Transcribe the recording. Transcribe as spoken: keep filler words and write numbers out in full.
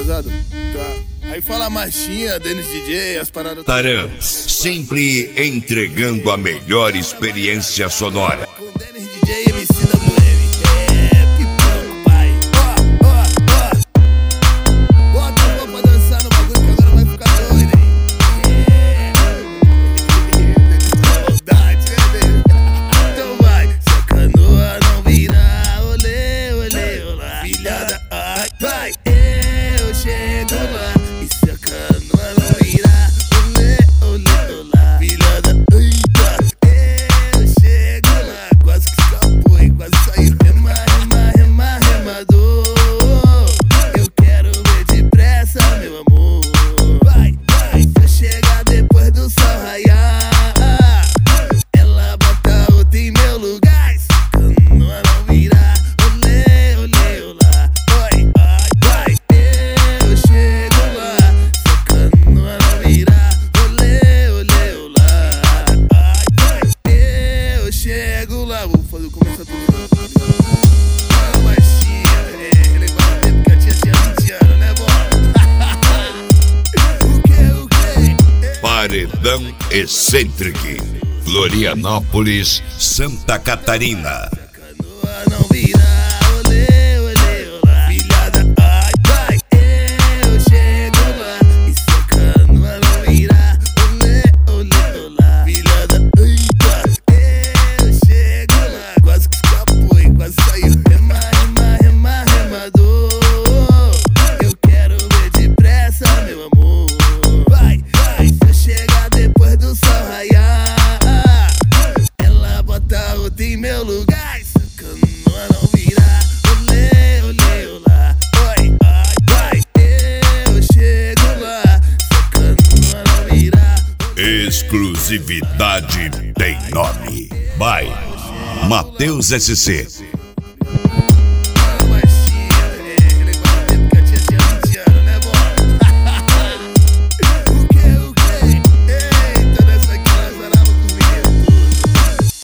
atrasado. Tá. Aí fala Machinha, Dennis D J, as paradas. Taran, sempre entregando a melhor experiência sonora. Com Dennis D J, M C W M. É, pipão, pai. Ó, ó, ó. Bota a roupa pra dançar no bagulho que agora vai ficar doido, hein. É. Maldade, né, então vai. Se a canoa não virar, olê, olê, olá. Filha da... Ai, vai. Eu chego lá. E se a canoa não virar, olê, olê, olá. Filha da... Eita. Eu chego lá. Quase que escapou e quase saiu. Rema, rema, rema, remador. Eu quero ver depressa, meu amor. Vai, vai. Se eu chegar depois do sol raiar, ela bota outra em meu lugar. Se a canoa não virar, olê, olê, olá. Oi, ai, vai. Eu chego lá. Se a canoa não virar, olê, olê, olá. Ai, vai. Eu chego lá. Vou fazer começar tudo. Ah, Machinha, é, lembrar o tempo que a tia tinha vinte anos, né, bom? O que, o que? Paredão Eccentric, Florianópolis, Santa Catarina. Se a canoa não virar, olê, olê, olá. Filha da... Ai, vai. Eu chego lá. E se a canoa não virar, olê, olê, olá. Filha da... Eita. Eu chego lá. Quase que escapou e quase saiu. Rema, rema, rema, remador. Eu quero ver depressa, meu amor. Vai, vai. Se eu chegar depois do sol raiar, ela bota outra em meu lugar. Se a canoa não virar, olê, olê, olá. Oi, ai, vai. Eu chego lá. Se a canoa não virar, Exclusividade tem nome. By Matheus S C.